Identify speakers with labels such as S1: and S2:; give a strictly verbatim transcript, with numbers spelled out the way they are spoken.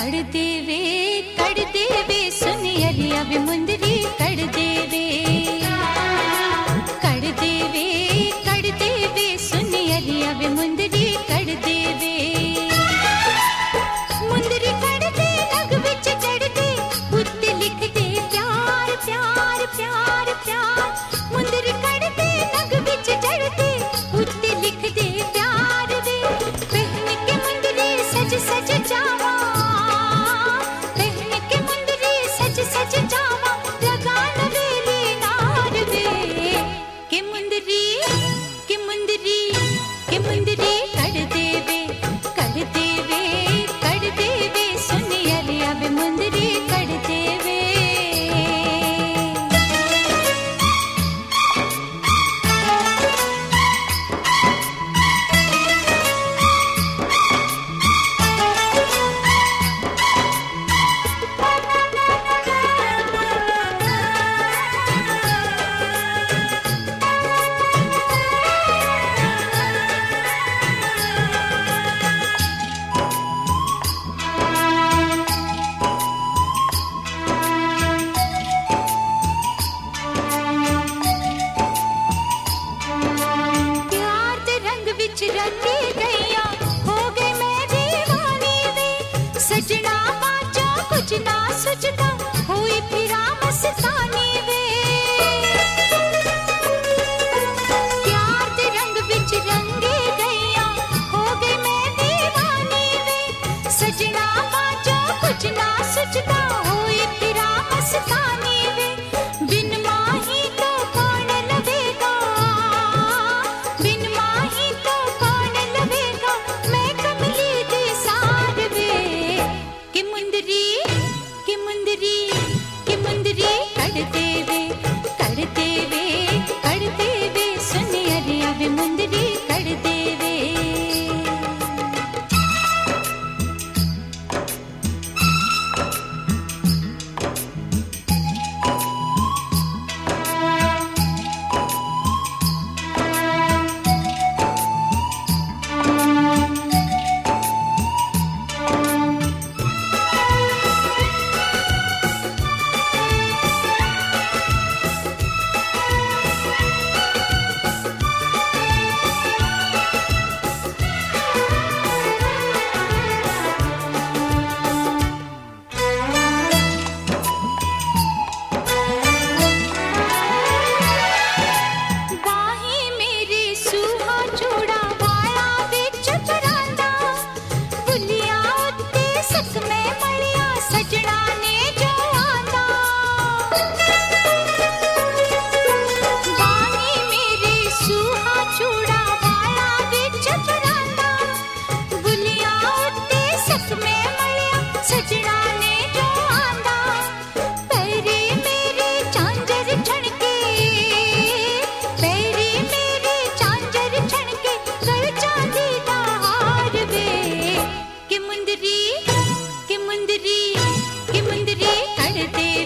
S1: कड़ देवे कड़ देवे सुनियलिया वे मुंदरी कड़ देवे कड़ देवे कड़ देवे सुनियलिया वे मुंदरी कड़ देवे मुंदरी कड़ दे नग विच चढ़ दे उत्ते लिख दे प्यार प्यार प्यार प्यार मुंदरी कड़ दे नग विच चढ़ दे उत्ते लिख दे प्यार वे पहन के मुंदरी सज सज जावा सच जावा लगान वेली नार वे के मुंदरी के मुंदरी के मुंदरी कड़ देवे कड़ देवे कड़ देवे सुनियलिया वे मुंदरी कड़ देवे रंगी गैया हो गई मैं दीवानी वे सजना बाजा कुछ ना सुझदा हुई फिरा मस्तानी वे प्यार दे रंग विच रंगी गैया हो गई मैं दीवानी वे सजना बाजा कुछ ना सुझदा हुई फिरा मस्तानी वे बिन माही तो कौन लवेगा बिन माही तो के मुंदरी के मुंदरी के मुंदरी कड़ देवे कड़ देवे कड़ देवे सुनियलिया वे मुंदरी कड़ देवे के मुंदरी के मुंदरी कड़ दे